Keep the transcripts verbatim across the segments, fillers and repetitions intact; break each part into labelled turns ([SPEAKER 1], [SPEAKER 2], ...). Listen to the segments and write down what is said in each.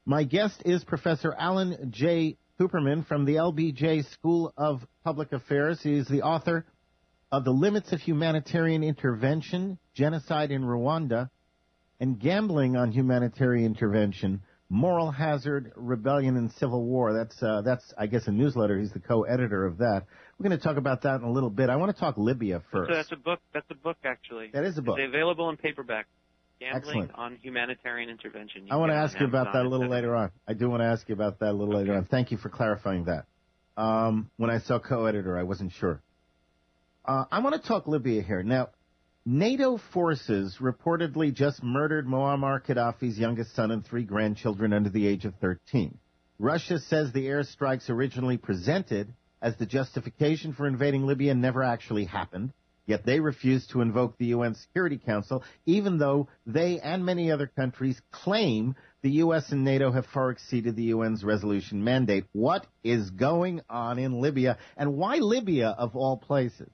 [SPEAKER 1] My guest is Professor Alan J. Cooperman from the L B J School of Public Affairs. He is the author of The Limits of Humanitarian Intervention, Genocide in Rwanda, and Gambling on Humanitarian Intervention, Moral Hazard, Rebellion, and Civil War. That's, uh, that's I guess, a newsletter. He's the co-editor of that. We're going to talk about that in a little bit. I want to talk Libya first.
[SPEAKER 2] So that's a book. That's a book, actually.
[SPEAKER 1] That is a book.
[SPEAKER 2] It's available in paperback. Gambling
[SPEAKER 1] Excellent.
[SPEAKER 2] on Humanitarian Intervention. You
[SPEAKER 1] I want to
[SPEAKER 2] can
[SPEAKER 1] ask you about that a little
[SPEAKER 2] Amazon,
[SPEAKER 1] later on. I do want to ask you about that a little
[SPEAKER 2] Okay.
[SPEAKER 1] later on. Thank you for clarifying that. Um, when I saw co-editor, I wasn't sure. Uh, I want to talk Libya here. Now, NATO forces reportedly just murdered Muammar Gaddafi's youngest son and three grandchildren under the age of thirteen. Russia says the airstrikes originally presented as the justification for invading Libya never actually happened, yet they refused to invoke the U N Security Council, even though they and many other countries claim the U S and NATO have far exceeded the U N's resolution mandate. What is going on in Libya, and why Libya of all places?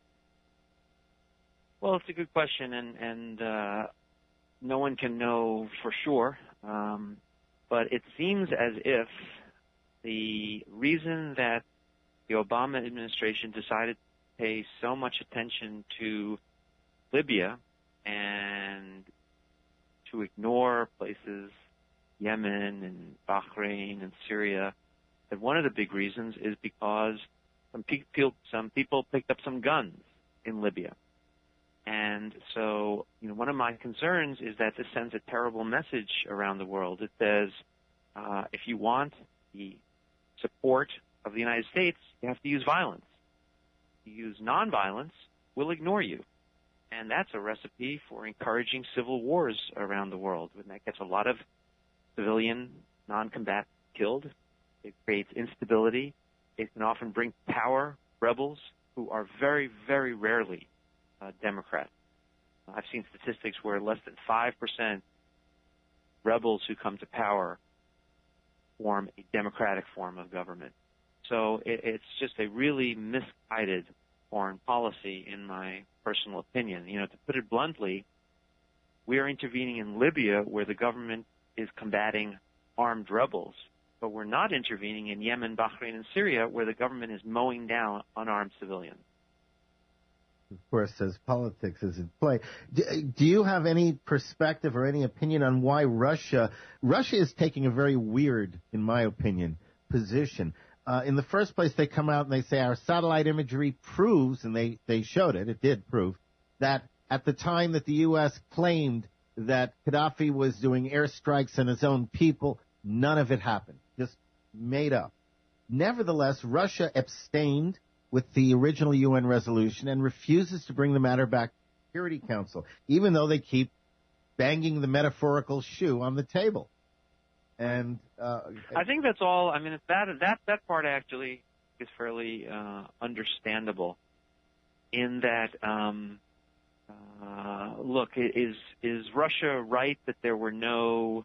[SPEAKER 2] Well, it's a good question, and, and uh, no one can know for sure. Um, but it seems as if the reason that the Obama administration decided to pay so much attention to Libya and to ignore places, Yemen and Bahrain and Syria, that one of the big reasons is because some people, some people picked up some guns in Libya. And so, you know, one of my concerns is that this sends a terrible message around the world. It says, uh, if you want the support of the United States, you have to use violence. If you use nonviolence, we'll ignore you. And that's a recipe for encouraging civil wars around the world. And that gets a lot of civilian non-combatants killed. It creates instability. It can often bring power rebels who are very, very rarely Uh, Democrat. I've seen statistics where less than five percent rebels who come to power form a democratic form of government. So it, it's just a really misguided foreign policy, in my personal opinion. You know, to put it bluntly, we are intervening in Libya where the government is combating armed rebels, but we're not intervening in Yemen, Bahrain, and Syria where the government is mowing down unarmed civilians.
[SPEAKER 1] Of course, as politics is in play. Do, do you have any perspective or any opinion on why Russia, Russia is taking a very weird, in my opinion, position? Uh, in the first place, they come out and they say our satellite imagery proves, and they, they showed it, it did prove, that at the time that the U S claimed that Gaddafi was doing airstrikes on his own people, none of it happened, just made up. Nevertheless, Russia abstained with the original U N resolution and refuses to bring the matter back to the Security Council, even though they keep banging the metaphorical shoe on the table. And uh,
[SPEAKER 2] I think that's all. I mean, that that that part actually is fairly uh, understandable. In that, um, uh, look, is is Russia right that there were no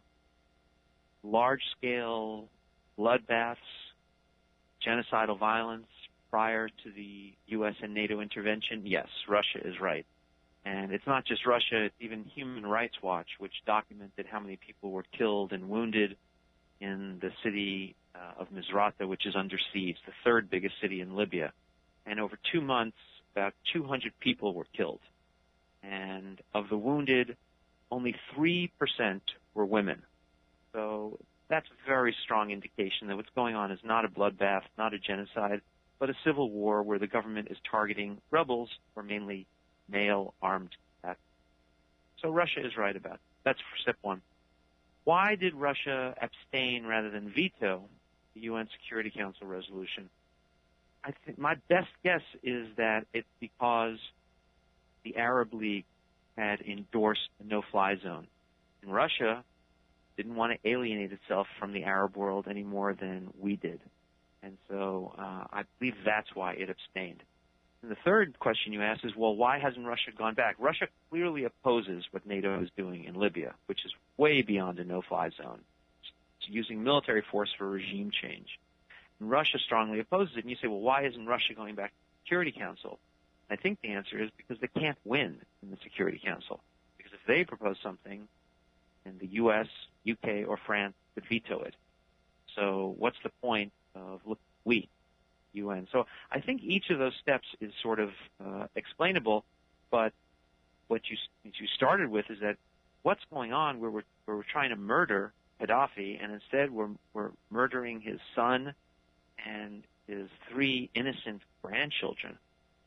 [SPEAKER 2] large-scale bloodbaths, genocidal violence prior to the U S and NATO intervention? Yes, Russia is right. And it's not just Russia, it's even Human Rights Watch, which documented how many people were killed and wounded in the city uh, of Misrata, which is under siege, the third biggest city in Libya. And over two months, about two hundred people were killed. And of the wounded, only three percent were women. So that's a very strong indication that what's going on is not a bloodbath, not a genocide, but a civil war where the government is targeting rebels who are mainly male armed combatants. So Russia is right about it. That's for step one. Why did Russia abstain rather than veto the U N Security Council resolution? I think my best guess is that it's because the Arab League had endorsed a no-fly zone. And Russia didn't want to alienate itself from the Arab world any more than we did. And so uh, I believe that's why it abstained. And the third question you asked is, well, why hasn't Russia gone back? Russia clearly opposes what NATO is doing in Libya, which is way beyond a no-fly zone. It's using military force for regime change. And Russia strongly opposes it. And you say, well, why isn't Russia going back to the Security Council? I think the answer is because they can't win in the Security Council. Because if they propose something and the U S, U K, or France could veto it. So what's the point of look, we, U N? So I think each of those steps is sort of uh, explainable, but what you what you started with is that what's going on where we're where we're trying to murder Gaddafi, and instead we're we're murdering his son and his three innocent grandchildren.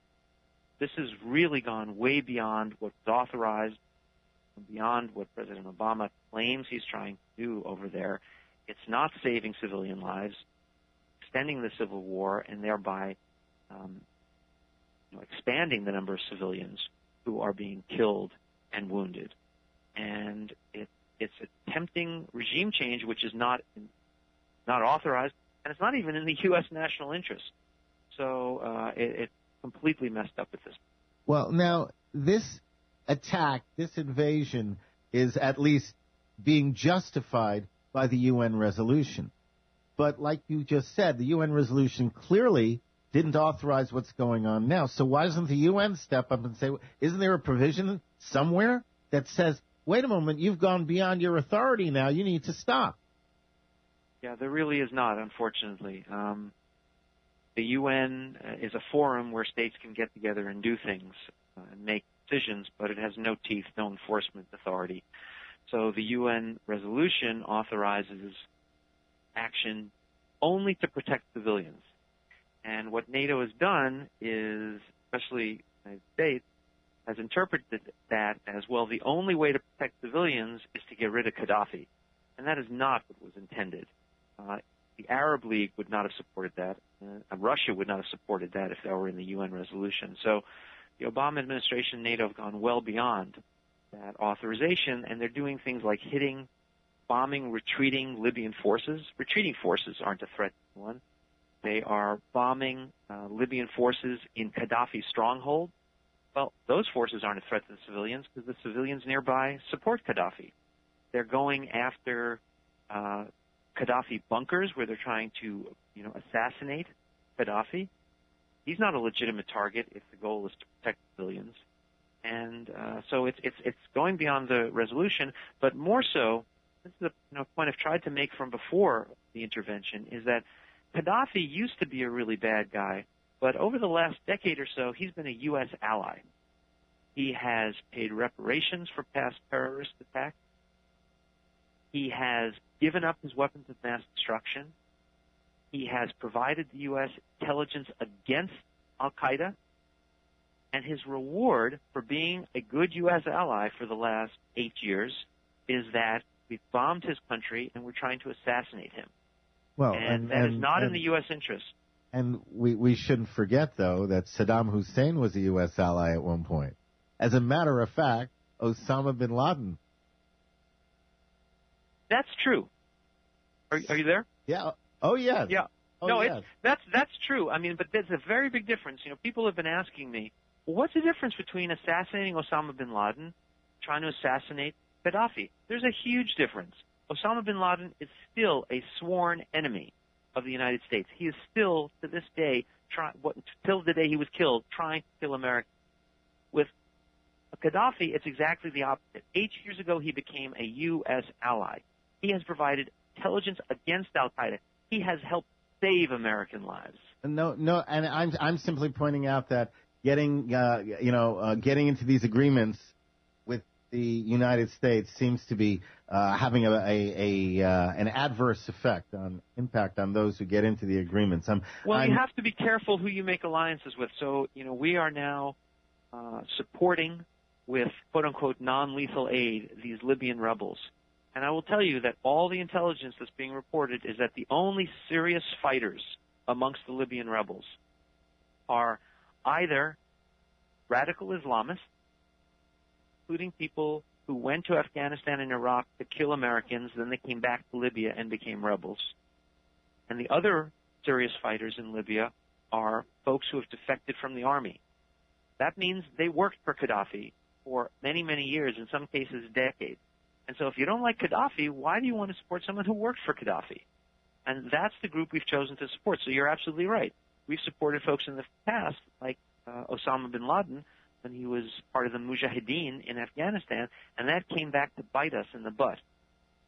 [SPEAKER 2] This has really gone way beyond what's authorized, beyond what President Obama claims he's trying to do over there. It's not saving civilian lives, extending the civil war, and thereby um, you know, expanding the number of civilians who are being killed and wounded. And it, it's a tempting regime change, which is not not authorized, and it's not even in the U S national interest. So uh, it, it's completely messed up at this point.
[SPEAKER 1] Well, now, this attack, this invasion, is at least being justified by the U N resolution. But like you just said, the U N resolution clearly didn't authorize what's going on now. So why doesn't the U N step up and say, isn't there a provision somewhere that says, wait a moment, you've gone beyond your authority now, you need to stop?
[SPEAKER 2] Yeah, there really is not, unfortunately. Um, the U N is a forum where states can get together and do things uh, and make decisions, but it has no teeth, no enforcement authority. So the U N resolution authorizes action only to protect civilians. And what NATO has done is, especially the United States, has interpreted that as, well, the only way to protect civilians is to get rid of Gaddafi. And that is not what was intended. Uh, the Arab League would not have supported that. Uh, Russia would not have supported that if that were in the U N resolution. So the Obama administration and NATO have gone well beyond that authorization, and they're doing things like hitting, bombing, retreating Libyan forces. Retreating forces aren't a threat to anyone. They are bombing uh, Libyan forces in Gaddafi's stronghold. Well, those forces aren't a threat to the civilians because the civilians nearby support Gaddafi. They're going after uh, Gaddafi bunkers where they're trying to, you know, assassinate Gaddafi. He's not a legitimate target if the goal is to protect civilians. And uh, so it's it's it's going beyond the resolution, but more so, this is a you know, point I've tried to make from before the intervention, is that Gaddafi used to be a really bad guy, but over the last decade or so, he's been a U S ally. He has paid reparations for past terrorist attacks. He has given up his weapons of mass destruction. He has provided the U S intelligence against al-Qaeda. And his reward for being a good U S ally for the last eight years is that we've bombed his country and we're trying to assassinate him.
[SPEAKER 1] Well,
[SPEAKER 2] and,
[SPEAKER 1] and
[SPEAKER 2] that
[SPEAKER 1] and,
[SPEAKER 2] is not
[SPEAKER 1] and,
[SPEAKER 2] in the U S interest.
[SPEAKER 1] And we, we shouldn't forget, though, that Saddam Hussein was a U S ally at one point. As a matter of fact, Osama bin Laden.
[SPEAKER 2] That's true. Are, are you there?
[SPEAKER 1] Yeah. Oh, yes.
[SPEAKER 2] Yeah.
[SPEAKER 1] Oh,
[SPEAKER 2] no,
[SPEAKER 1] yes.
[SPEAKER 2] it's, that's that's true. I mean, but there's a very big difference. You know, people have been asking me, well, what's the difference between assassinating Osama bin Laden, trying to assassinate Gaddafi? There's a huge difference. Osama bin Laden is still a sworn enemy of the United States. He is still, to this day, try, what, till the day he was killed, trying to kill America. With Gaddafi, it's exactly the opposite. Eight years ago, he became a U S ally. He has provided intelligence against al-Qaeda. He has helped save American lives.
[SPEAKER 1] No, no, and I'm I'm simply pointing out that getting uh, you know uh, getting into these agreements with the United States seems to be uh, having a, a, a uh, an adverse effect on impact on those who get into the agreements. I'm,
[SPEAKER 2] well,
[SPEAKER 1] I'm,
[SPEAKER 2] you have to be careful who you make alliances with. So you know we are now uh, supporting with quote unquote non-lethal aid these Libyan rebels. And I will tell you that all the intelligence that's being reported is that the only serious fighters amongst the Libyan rebels are either radical Islamists, including people who went to Afghanistan and Iraq to kill Americans, then they came back to Libya and became rebels. And the other serious fighters in Libya are folks who have defected from the army. That means they worked for Gaddafi for many, many years, in some cases decades. And so if you don't like Gaddafi, why do you want to support someone who worked for Gaddafi? And that's the group we've chosen to support. So you're absolutely right. We've supported folks in the past, like uh, Osama bin Laden, when he was part of the Mujahideen in Afghanistan, and that came back to bite us in the butt.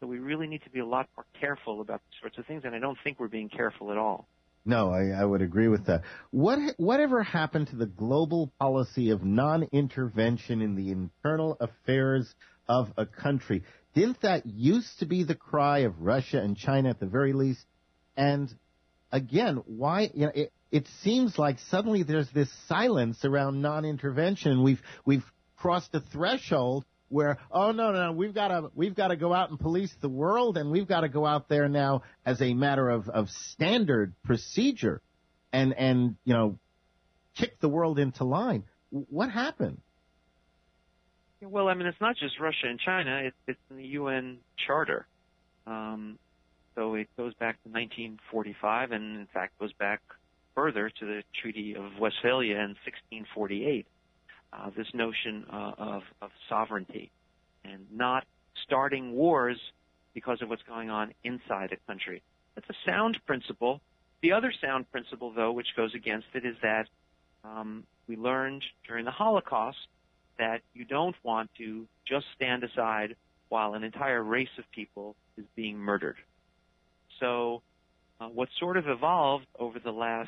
[SPEAKER 2] So we really need to be a lot more careful about these sorts of things, and I don't think we're being careful at all.
[SPEAKER 1] No, I, I would agree with that. What whatever happened to the global policy of non-intervention in the internal affairs of a country? Didn't that used to be the cry of Russia and China at the very least? And again, why? You know, it, it seems like suddenly there's this silence around non-intervention. We've we've crossed a threshold where, oh no, no, no, we've got to we've got to go out and police the world, and we've got to go out there now as a matter of, of standard procedure, and and you know, kick the world into line. What happened?
[SPEAKER 2] Well, I mean, it's not just Russia and China; it's, it's in the U N Charter. Um, so it goes back to nineteen forty-five, and in fact goes back further to the Treaty of Westphalia in sixteen forty-eight. Uh, this notion uh, of, of sovereignty and not starting wars because of what's going on inside a country. That's a sound principle. The other sound principle, though, which goes against it, is that um, we learned during the Holocaust that you don't want to just stand aside while an entire race of people is being murdered. So uh, what sort of evolved over the last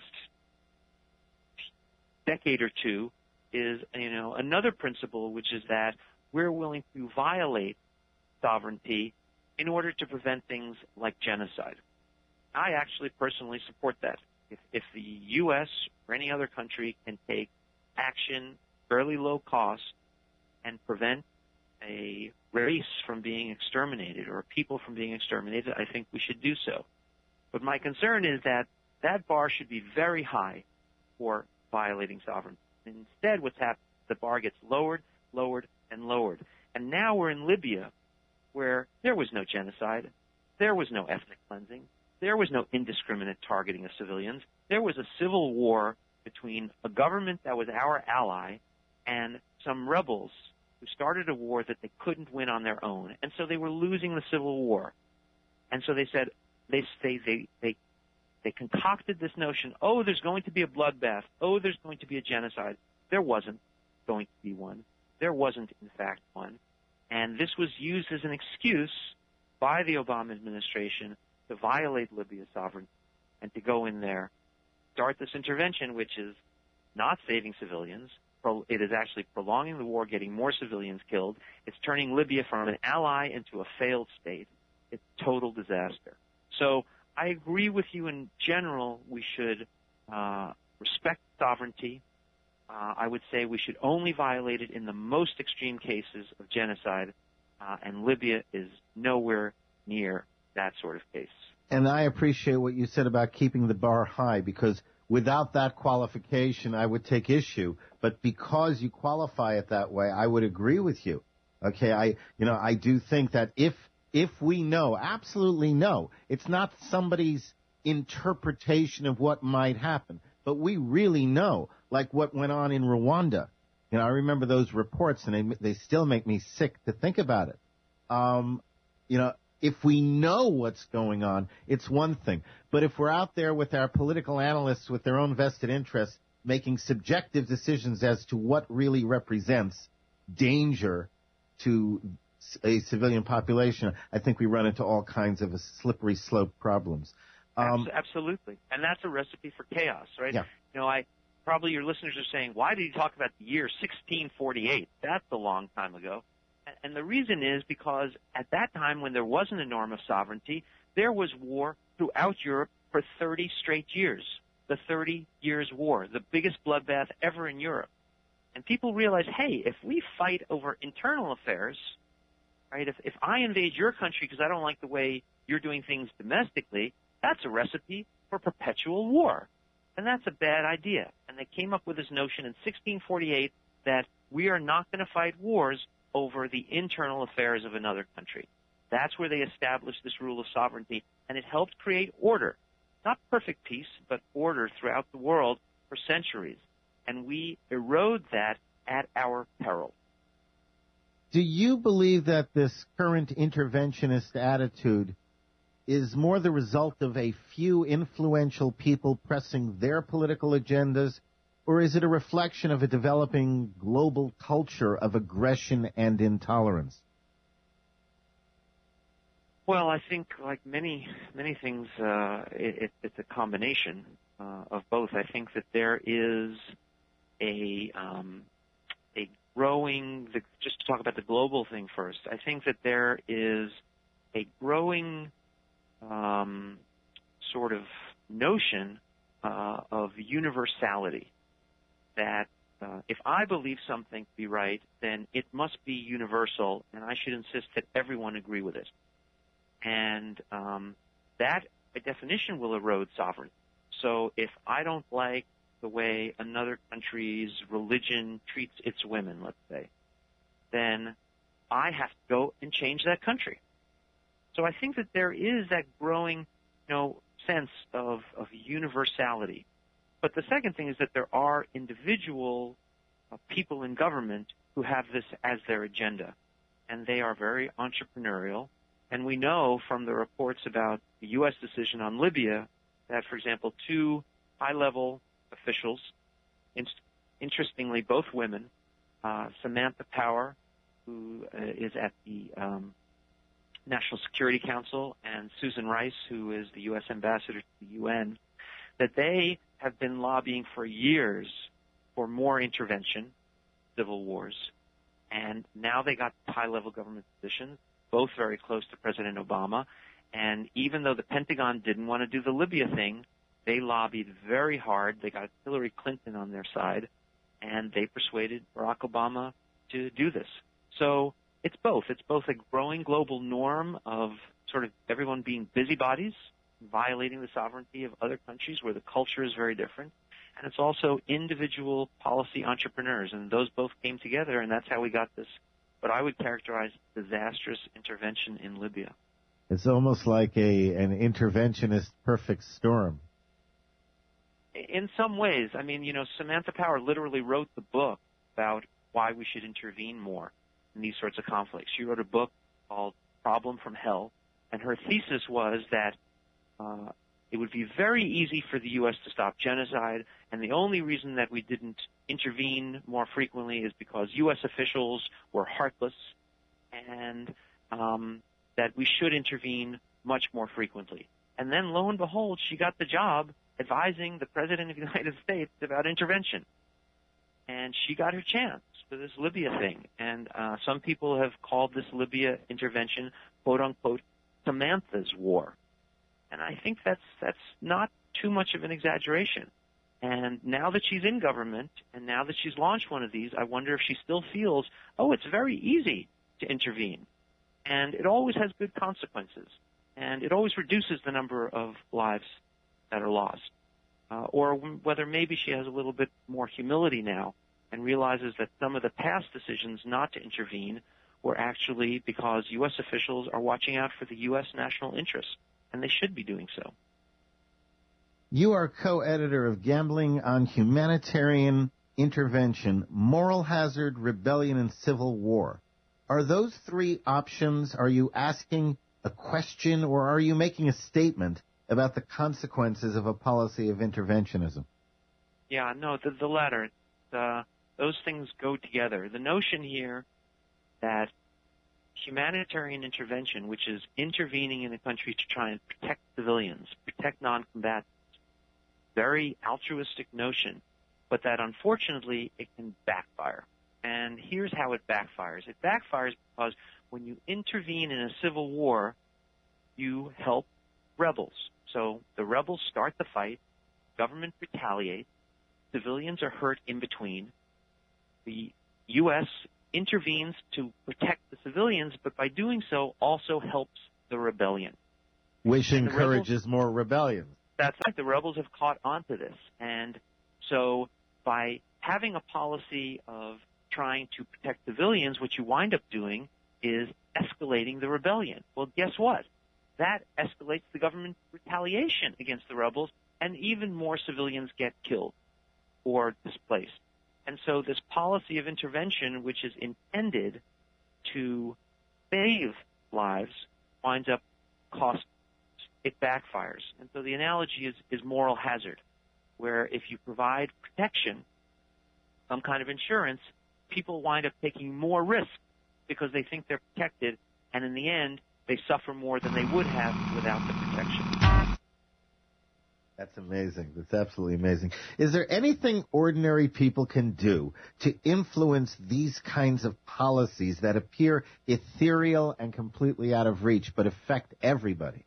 [SPEAKER 2] decade or two is, you know, another principle, which is that we're willing to violate sovereignty in order to prevent things like genocide. I actually personally support that. If, if the U S or any other country can take action fairly low cost and prevent a race from being exterminated or people from being exterminated, I think we should do so. But my concern is that that bar should be very high for violating sovereignty. Instead, what's happened, the bar gets lowered, lowered, and lowered. And now we're in Libya, where there was no genocide, there was no ethnic cleansing, there was no indiscriminate targeting of civilians. There was a civil war between a government that was our ally and some rebels who started a war that they couldn't win on their own. And so they were losing the civil war. And so they said, they, they, they, they They concocted this notion, oh, there's going to be a bloodbath. Oh, there's going to be a genocide. There wasn't going to be one. There wasn't, in fact, one. And this was used as an excuse by the Obama administration to violate Libya's sovereignty and to go in there, start this intervention, which is not saving civilians. It is actually prolonging the war, getting more civilians killed. It's turning Libya from an ally into a failed state. It's total disaster. So I agree with you in general. We should uh, respect sovereignty. Uh, I would say we should only violate it in the most extreme cases of genocide, uh, and Libya is nowhere near that sort of case.
[SPEAKER 1] And I appreciate what you said about keeping the bar high, because without that qualification, I would take issue. But because you qualify it that way, I would agree with you. Okay, I, you know, I do think that if If we know, absolutely know, it's not somebody's interpretation of what might happen, but we really know, like what went on in Rwanda. You know, I remember those reports, and they they still make me sick to think about it. Um, you know, if we know what's going on, it's one thing. But if we're out there with our political analysts with their own vested interests making subjective decisions as to what really represents danger to a civilian population, I think we run into all kinds of a slippery slope problems. Um,
[SPEAKER 2] Absolutely. And that's a recipe for chaos, right?
[SPEAKER 1] Yeah.
[SPEAKER 2] You know, I probably your listeners are saying, why did he talk about the year sixteen forty-eight? That's a long time ago. And the reason is because at that time when there wasn't a norm of sovereignty, there was war throughout Europe for thirty straight years. The Thirty Years' War, the biggest bloodbath ever in Europe. And people realized, hey, if we fight over internal affairs, right, if, if I invade your country because I don't like the way you're doing things domestically, that's a recipe for perpetual war. And that's a bad idea. And they came up with this notion in sixteen forty-eight that we are not going to fight wars over the internal affairs of another country. That's where they established this rule of sovereignty, and it helped create order. Not perfect peace, but order throughout the world for centuries. And we erode that at our peril.
[SPEAKER 1] Do you believe that this current interventionist attitude is more the result of a few influential people pressing their political agendas, or is it a reflection of a developing global culture of aggression and intolerance?
[SPEAKER 2] Well, I think like many many things, uh, it, it's a combination uh, of both. I think that there is a um, a growing. The, just to talk about the global thing first, I think that there is a growing um, sort of notion uh, of universality. That uh, if I believe something to be right, then it must be universal, and I should insist that everyone agree with it. And um, that, by definition, will erode sovereignty. So if I don't like the way another country's religion treats its women, let's say, then I have to go and change that country. So I think that there is that growing, you know, sense of, of universality. But the second thing is that there are individual uh, people in government who have this as their agenda, and they are very entrepreneurial. And we know from the reports about the U S decision on Libya that, for example, two high-level officials, in- interestingly both women, uh, Samantha Power, who uh, is at the um, National Security Council, and Susan Rice, who is the U S ambassador to the U N, that they have been lobbying for years for more intervention, civil wars, and now they got high-level government positions, both very close to President Obama. And even though the Pentagon didn't want to do the Libya thing, they lobbied very hard. They got Hillary Clinton on their side, and they persuaded Barack Obama to do this. So it's both. It's both a growing global norm of sort of everyone being busybodies, violating the sovereignty of other countries where the culture is very different, and it's also individual policy entrepreneurs, and those both came together, and that's how we got this, what I would characterize as disastrous intervention in Libya.
[SPEAKER 1] It's almost like a an interventionist perfect storm.
[SPEAKER 2] In some ways. I mean, you know, Samantha Power literally wrote the book about why we should intervene more in these sorts of conflicts. She wrote a book called Problem from Hell, and her thesis was that uh, it would be very easy for the U S to stop genocide, and the only reason that we didn't intervene more frequently is because U S officials were heartless, and um, that we should intervene much more frequently. And then, lo and behold, she got the job advising the President of the United States about intervention. And she got her chance for this Libya thing. And uh, some people have called this Libya intervention, quote-unquote, Samantha's war. And I think that's that's not too much of an exaggeration. And now that she's in government, and now that she's launched one of these, I wonder if she still feels, oh, it's very easy to intervene. And it always has good consequences. And it always reduces the number of lives that are lost. Uh, or whether maybe she has a little bit more humility now and realizes that some of the past decisions not to intervene were actually because U S officials are watching out for the U S national interest, and they should be doing so.
[SPEAKER 1] You are co-editor of Gambling on Humanitarian Intervention, Moral Hazard, Rebellion, and Civil War. Are those three options, are you asking a question, or are you making a statement about the consequences of a policy of interventionism?
[SPEAKER 2] Yeah, no, the, the latter. Uh, those things go together. The notion here that humanitarian intervention, which is intervening in a country to try and protect civilians, protect non-combatants, very altruistic notion, but that unfortunately it can backfire. And here's how it backfires. It backfires because when you intervene in a civil war, you help rebels. So the rebels start the fight, government retaliates, civilians are hurt in between. The U S intervenes to protect the civilians, but by doing so also helps the rebellion.
[SPEAKER 1] Which encourages
[SPEAKER 2] rebels,
[SPEAKER 1] more rebellion.
[SPEAKER 2] That's right. The rebels have caught on to this. And so by having a policy of trying to protect civilians, what you wind up doing is escalating the rebellion. Well, guess what? That escalates the government retaliation against the rebels, and even more civilians get killed or displaced. And so this policy of intervention, which is intended to save lives, winds up cost. It backfires. And so the analogy is, is moral hazard, where if you provide protection, some kind of insurance, people wind up taking more risk because they think they're protected, and in the end, they suffer more than they would have without the protection.
[SPEAKER 1] That's amazing. That's absolutely amazing. Is there anything ordinary people can do to influence these kinds of policies that appear ethereal and completely out of reach but affect everybody?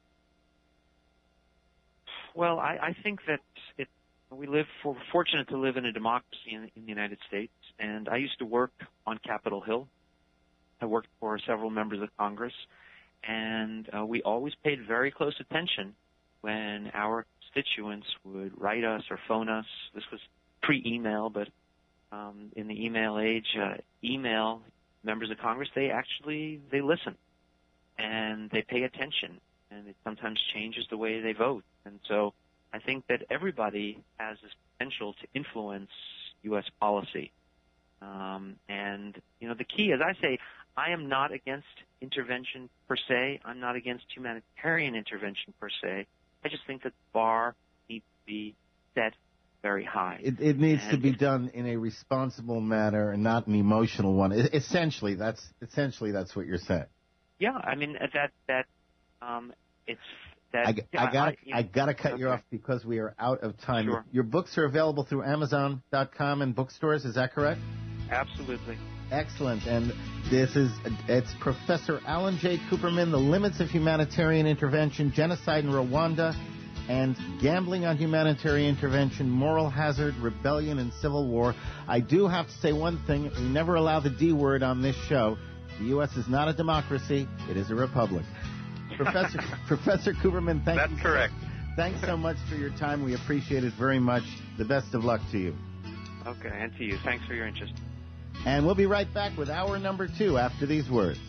[SPEAKER 2] Well, I, I think that it, we live, we're fortunate to live in a democracy in, in the United States, and I used to work on Capitol Hill. I worked for several members of Congress, and uh, we always paid very close attention when our constituents would write us or phone us. This was pre-email, but um, in the email age, uh, email members of Congress, they actually, they listen, and they pay attention, and it sometimes changes the way they vote. And so I think that everybody has this potential to influence U S policy. Um, and, you know, the key, as I say, I am not against intervention per se. I'm not against humanitarian intervention per se. I just think that the bar needs to be set very high.
[SPEAKER 1] It, it needs
[SPEAKER 2] and
[SPEAKER 1] to be done in a responsible manner and not an emotional one. It, essentially, that's essentially that's what you're saying.
[SPEAKER 2] Yeah, I mean that that um, it's that.
[SPEAKER 1] I,
[SPEAKER 2] yeah,
[SPEAKER 1] I got
[SPEAKER 2] I,
[SPEAKER 1] I got to cut
[SPEAKER 2] okay.
[SPEAKER 1] you off because we are out of time.
[SPEAKER 2] Sure.
[SPEAKER 1] Your, your books are available through Amazon dot com and bookstores. Is that correct?
[SPEAKER 2] Absolutely.
[SPEAKER 1] Excellent. And this is, it's Professor Alan J. Kuperman, The Limits of Humanitarian Intervention, Genocide in Rwanda, and Gambling on Humanitarian Intervention, Moral Hazard, Rebellion, and Civil War. I do have to say one thing. We never allow the D word on this show. The U S is not a democracy. It is a republic. Professor Professor Kuperman, thank
[SPEAKER 2] That's
[SPEAKER 1] you.
[SPEAKER 2] That's correct.
[SPEAKER 1] Thanks so much for your time. We appreciate it very much. The best of luck to you.
[SPEAKER 2] Okay, and to you. Thanks for your interest.
[SPEAKER 1] And we'll be right back with hour number two after these words.